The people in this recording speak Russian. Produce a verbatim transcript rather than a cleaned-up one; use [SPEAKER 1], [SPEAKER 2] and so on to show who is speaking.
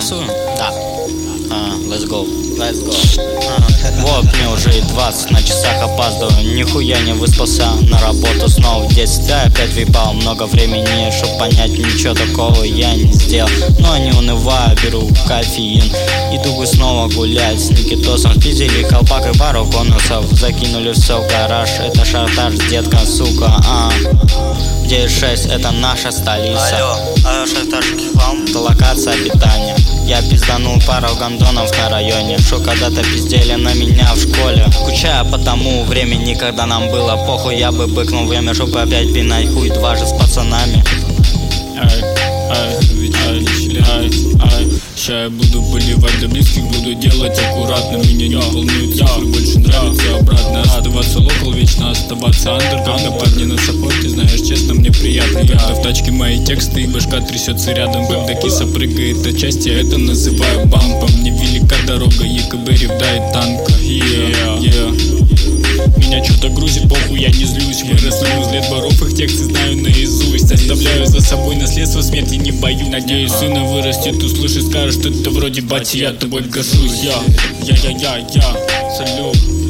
[SPEAKER 1] записываю?
[SPEAKER 2] Да.
[SPEAKER 1] А, let's go.
[SPEAKER 2] Let's go.
[SPEAKER 1] А, вот мне уже и двадцать, на часах опаздываю. Нихуя не выспался, на работу снова в десять. Да, опять въебал много времени, чтоб понять, ничего такого я не сделал. Но не унываю, беру кофеин. Иду снова гулять с Никитосом. Спиздили колпак и пару конусов. Закинули все в гараж, это шартаж, детка, сука. А, девять шесть, это наша столица.
[SPEAKER 2] Алло, алло, шартажики к вам.
[SPEAKER 1] Это локация обитания. Я пизданул пару гондонов на районе, шо когда-то пиздели на меня в школе. Скучаю по тому времени, когда нам было похуй. Я бы быкнул время, чтобы опять пинать хуй дважды с пацанами.
[SPEAKER 3] Ай, ай, ай, ай, ай. Ща я буду поливать, до близких буду делать аккуратно. Меня не волнует цифры, больше нравится обратно. Оставаться локал, вечно оставаться андер. Когда парни на саппорте, знаешь, честно, мне приятно. Когда в тачке мои тексты и башка трясется рядом. Когда киса прыгает отчасти, я это называю бампом. Невелика дорога, ЕКБ ревдает танка. Yeah, yeah. Меня что-то грузит, похуй, я не злюсь. Выросли в узле дворов, их тексты знаю наизусть. Оставляю за собой наследство, смерти не боюсь. Надеюсь, сына вырастет, услышит, скажет, что это вроде бати, я тобой горжусь. Я, я, я, я, я, салют.